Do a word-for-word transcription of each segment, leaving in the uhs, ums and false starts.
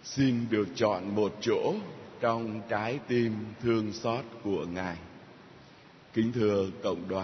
xin được chọn một chỗ trong trái tim thương xót của Ngài. Kính thưa cộng đoàn,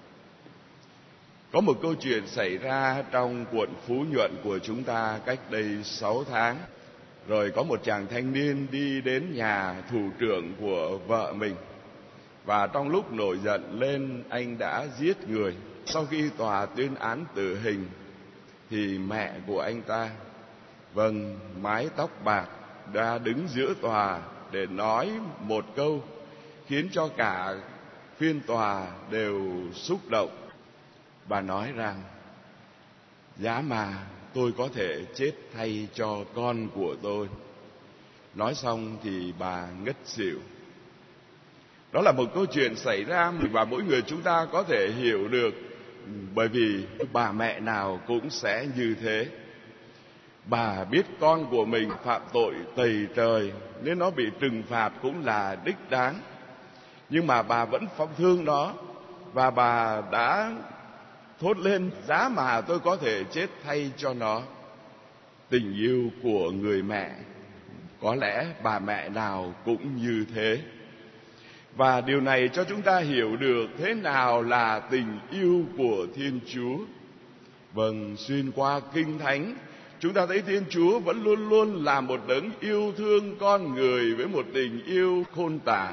có một câu chuyện xảy ra trong quận Phú Nhuận của chúng ta cách đây sáu tháng. Rồi có một chàng thanh niên đi đến nhà thủ trưởng của vợ mình, và trong lúc nổi giận lên, anh đã giết người. Sau khi tòa tuyên án tử hình thì mẹ của anh ta, vâng, mái tóc bạc, đã đứng giữa tòa để nói một câu khiến cho cả phiên tòa đều xúc động. Bà nói rằng: giá mà tôi có thể chết thay cho con của tôi. Nói xong thì bà ngất xỉu. Đó là một câu chuyện xảy ra và mỗi người chúng ta có thể hiểu được, bởi vì bà mẹ nào cũng sẽ như thế. Bà biết con của mình phạm tội tày trời nên nó bị trừng phạt cũng là đích đáng, nhưng mà bà vẫn phong thương nó, và bà đã thốt lên: giá mà tôi có thể chết thay cho nó. Tình yêu của người mẹ, có lẽ bà mẹ nào cũng như thế. Và điều này cho chúng ta hiểu được thế nào là tình yêu của Thiên Chúa. Vâng, xuyên qua Kinh Thánh, chúng ta thấy Thiên Chúa vẫn luôn luôn là một đấng yêu thương con người với một tình yêu khôn tả.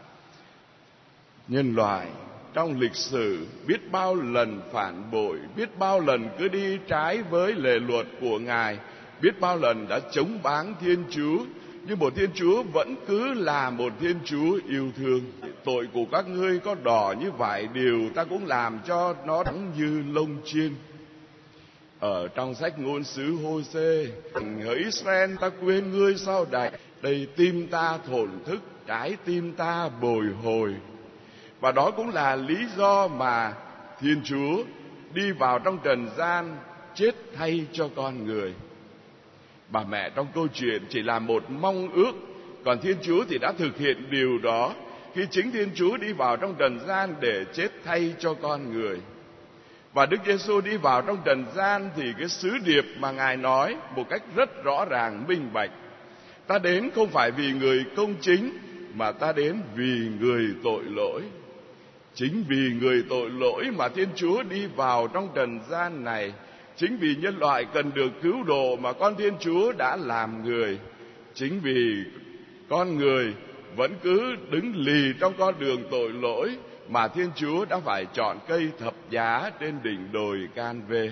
Nhân loại trong lịch sử biết bao lần phản bội, biết bao lần cứ đi trái với lề luật của Ngài, biết bao lần đã chống báng Thiên Chúa, nhưng một Thiên Chúa vẫn cứ là một Thiên Chúa yêu thương. Tội của các ngươi có đỏ như vải điều, ta cũng làm cho nó trắng như lông chiên. Ở trong sách ngôn sứ Hô-sê: hỡi Israel, ta quên ngươi sao đày, đây tim ta thổn thức, trái tim ta bồi hồi. Và đó cũng là lý do mà Thiên Chúa đi vào trong trần gian, chết thay cho con người. Bà mẹ trong câu chuyện chỉ là một mong ước, còn Thiên Chúa thì đã thực hiện điều đó khi chính Thiên Chúa đi vào trong trần gian để chết thay cho con người. Và Đức Giêsu đi vào trong trần gian thì cái sứ điệp mà Ngài nói một cách rất rõ ràng, minh bạch: ta đến không phải vì người công chính, mà ta đến vì người tội lỗi. Chính vì người tội lỗi mà Thiên Chúa đi vào trong trần gian này. Chính vì nhân loại cần được cứu độ mà con Thiên Chúa đã làm người. Chính vì con người vẫn cứ đứng lì trong con đường tội lỗi mà Thiên Chúa đã phải chọn cây thập giá trên đỉnh đồi Can Vê.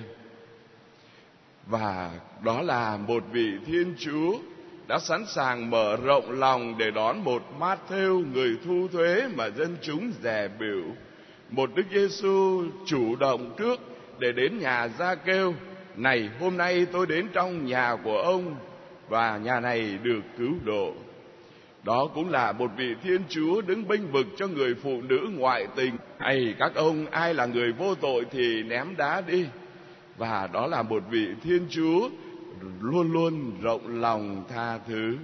Và đó là một vị Thiên Chúa đã sẵn sàng mở rộng lòng để đón một Mát-thêu, người thu thuế mà dân chúng dè bỉu. Một Đức Giêsu chủ động trước để đến nhà Gia-kêu: này, hôm nay tôi đến trong nhà của ông, và nhà này được cứu độ. Đó cũng là một vị Thiên Chúa đứng bênh vực cho người phụ nữ ngoại tình: ây, các ông, ai là người vô tội thì ném đá đi. Và đó là một vị Thiên Chúa luôn luôn rộng lòng tha thứ.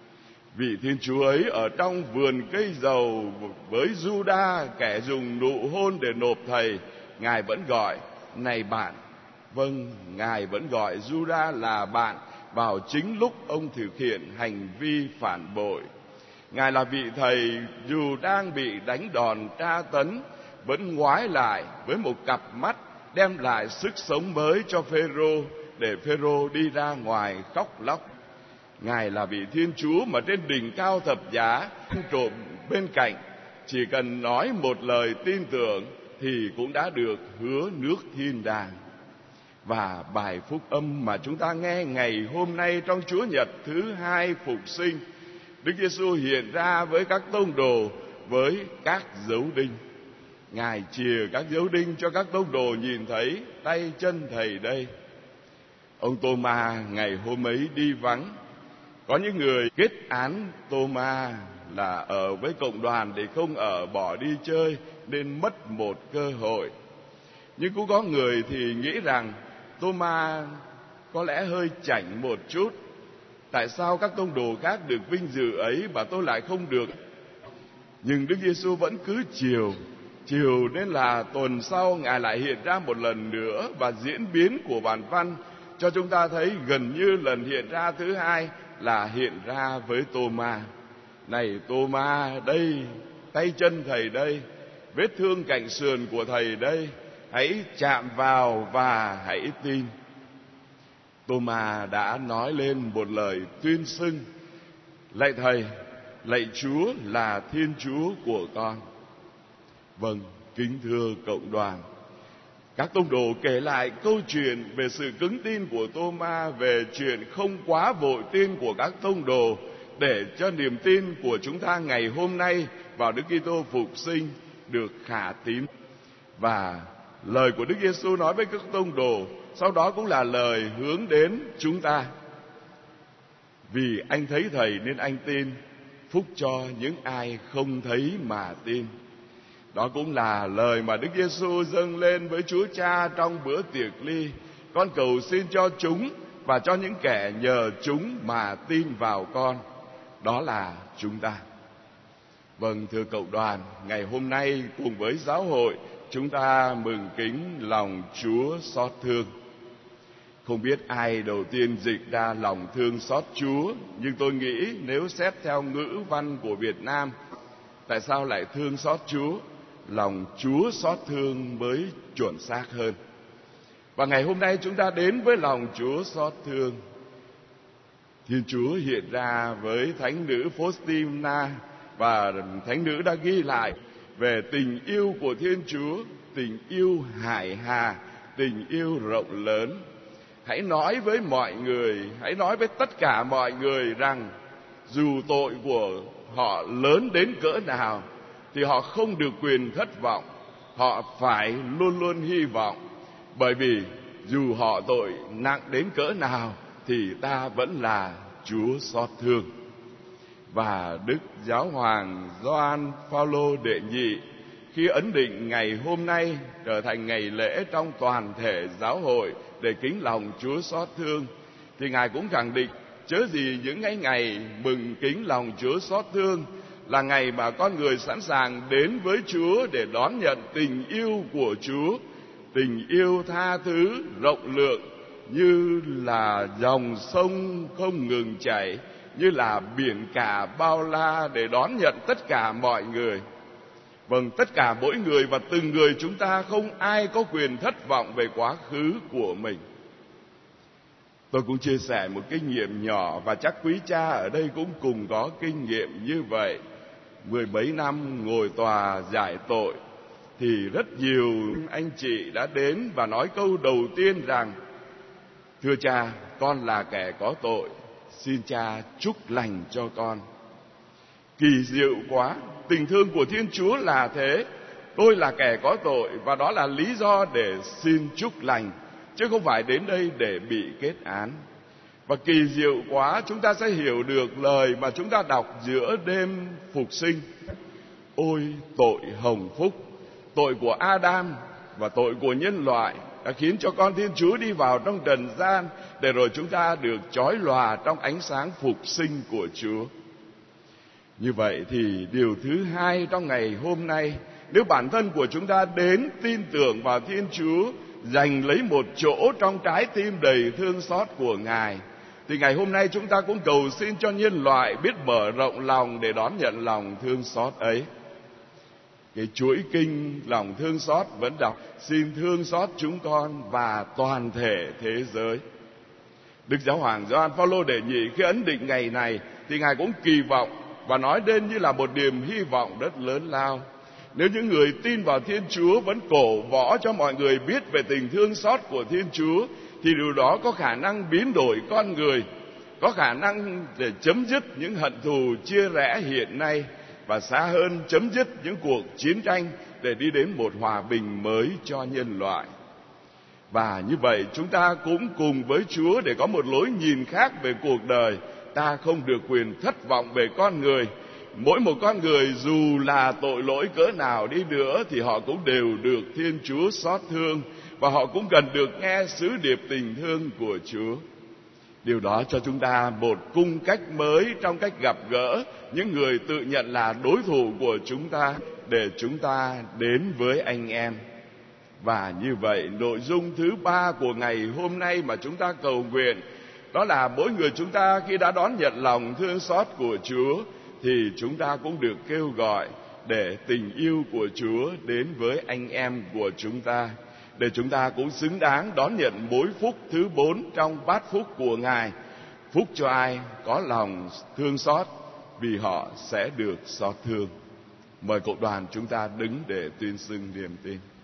Vị Thiên Chúa ấy ở trong vườn cây dầu với Giu-đa, kẻ dùng nụ hôn để nộp thầy, Ngài vẫn gọi: này bạn. Vâng, Ngài vẫn gọi Giu-đa là bạn vào chính lúc ông thực hiện hành vi phản bội. Ngài là vị thầy dù đang bị đánh đòn tra tấn, vẫn ngoái lại với một cặp mắt đem lại sức sống mới cho Phêrô, để Phêrô đi ra ngoài khóc lóc. Ngài là vị Thiên Chúa mà trên đỉnh cao thập giá, trộm bên cạnh chỉ cần nói một lời tin tưởng thì cũng đã được hứa nước thiên đàng. Và bài phúc âm mà chúng ta nghe ngày hôm nay trong Chúa Nhật thứ hai phục sinh, Đức Giêsu hiện ra với các tông đồ với các dấu đinh. Ngài chìa các dấu đinh cho các tông đồ nhìn thấy tay chân thầy đây. Ông Tô-ma ngày hôm ấy đi vắng. Có những người kết án Tô-ma là ở với cộng đoàn để không ở, bỏ đi chơi nên mất một cơ hội. Nhưng cũng có người thì nghĩ rằng Tô-ma có lẽ hơi chảnh một chút. Tại sao các tông đồ khác được vinh dự ấy mà tôi lại không được? Nhưng Đức Giêsu vẫn cứ chiều chiều nên là tuần sau Ngài lại hiện ra một lần nữa, và diễn biến của bản văn cho chúng ta thấy gần như lần hiện ra thứ hai là hiện ra với Tô-ma. Này Tô-ma, đây, tay chân thầy đây, vết thương cạnh sườn của thầy đây, hãy chạm vào và hãy tin. Tô-ma đã nói lên một lời tuyên xưng: lạy thầy, lạy Chúa là Thiên Chúa của con. Vâng, kính thưa cộng đoàn, các tông đồ kể lại câu chuyện về sự cứng tin của Tô-ma, về chuyện không quá vội tin của các tông đồ, để cho niềm tin của chúng ta ngày hôm nay vào Đức Kitô phục sinh được khả tín. Và lời của Đức Giêsu nói với các tông đồ sau đó cũng là lời hướng đến chúng ta: vì anh thấy thầy nên anh tin, phúc cho những ai không thấy mà tin. Đó cũng là lời mà Đức Giêsu dâng lên với Chúa Cha trong bữa tiệc ly: con cầu xin cho chúng và cho những kẻ nhờ chúng mà tin vào con. Đó là chúng ta. Vâng, thưa cộng đoàn, ngày hôm nay cùng với giáo hội, chúng ta mừng kính lòng Chúa xót thương. Không biết ai đầu tiên dịch ra lòng thương xót Chúa, nhưng tôi nghĩ nếu xét theo ngữ văn của Việt Nam, tại sao lại thương xót Chúa? Lòng Chúa xót thương mới chuẩn xác hơn. Và ngày hôm nay chúng ta đến với lòng Chúa xót thương. Thiên Chúa hiện ra với thánh nữ Faustina, và thánh nữ đã ghi lại về tình yêu của Thiên Chúa, tình yêu hải hà, tình yêu rộng lớn. Hãy nói với mọi người, hãy nói với tất cả mọi người rằng dù tội của họ lớn đến cỡ nào thì họ không được quyền thất vọng, họ phải luôn luôn hy vọng, bởi vì dù họ tội nặng đến cỡ nào thì ta vẫn là Chúa xót thương. Và Đức Giáo hoàng Gioan Phaolô đệ nhị khi ấn định ngày hôm nay trở thành ngày lễ trong toàn thể giáo hội để kính lòng Chúa xót thương, thì Ngài cũng khẳng định chớ gì những ngày ngày mừng kính lòng Chúa xót thương là ngày mà con người sẵn sàng đến với Chúa để đón nhận tình yêu của Chúa, tình yêu tha thứ rộng lượng như là dòng sông không ngừng chảy, như là biển cả bao la để đón nhận tất cả mọi người. Vâng, tất cả mỗi người và từng người chúng ta, không ai có quyền thất vọng về quá khứ của mình. Tôi cũng chia sẻ một kinh nghiệm nhỏ, và chắc quý cha ở đây cũng cùng có kinh nghiệm như vậy. Mười mấy năm ngồi tòa giải tội thì rất nhiều anh chị đã đến và nói câu đầu tiên rằng: thưa cha, con là kẻ có tội, xin cha chúc lành cho con. Kỳ diệu quá, tình thương của Thiên Chúa là thế. Tôi là kẻ có tội, và đó là lý do để xin chúc lành, chứ không phải đến đây để bị kết án. Và kỳ diệu quá, chúng ta sẽ hiểu được lời mà chúng ta đọc giữa đêm phục sinh: ôi tội hồng phúc, tội của Adam và tội của nhân loại đã khiến cho con Thiên Chúa đi vào trong trần gian, để rồi chúng ta được chói lòa trong ánh sáng phục sinh của Chúa. Như vậy thì điều thứ hai trong ngày hôm nay, nếu bản thân của chúng ta đến tin tưởng vào Thiên Chúa, giành lấy một chỗ trong trái tim đầy thương xót của Ngài, thì ngày hôm nay chúng ta cũng cầu xin cho nhân loại biết mở rộng lòng để đón nhận lòng thương xót ấy. Cái chuỗi kinh lòng thương xót vẫn đọc: xin thương xót chúng con và toàn thể thế giới. Đức Giáo hoàng Gioan Phaolô đệ nhị khi ấn định ngày này thì Ngài cũng kỳ vọng và nói đến như là một niềm hy vọng rất lớn lao. Nếu những người tin vào Thiên Chúa vẫn cổ võ cho mọi người biết về tình thương xót của Thiên Chúa, thì điều đó có khả năng biến đổi con người, có khả năng để chấm dứt những hận thù chia rẽ hiện nay, và xa hơn chấm dứt những cuộc chiến tranh để đi đến một hòa bình mới cho nhân loại. Và như vậy chúng ta cũng cùng với Chúa để có một lối nhìn khác về cuộc đời. Ta không được quyền thất vọng về con người. Mỗi một con người dù là tội lỗi cỡ nào đi nữa thì họ cũng đều được Thiên Chúa xót thương, và họ cũng cần được nghe sứ điệp tình thương của Chúa. Điều đó cho chúng ta một cung cách mới trong cách gặp gỡ những người tự nhận là đối thủ của chúng ta, để chúng ta đến với anh em. Và như vậy, nội dung thứ ba của ngày hôm nay mà chúng ta cầu nguyện đó là mỗi người chúng ta khi đã đón nhận lòng thương xót của Chúa thì chúng ta cũng được kêu gọi để tình yêu của Chúa đến với anh em của chúng ta, để chúng ta cũng xứng đáng đón nhận mối phúc thứ bốn trong bát phúc của Ngài. Phúc cho ai có lòng thương xót, vì họ sẽ được xót thương. Mời cộng đoàn chúng ta đứng để tuyên xưng niềm tin.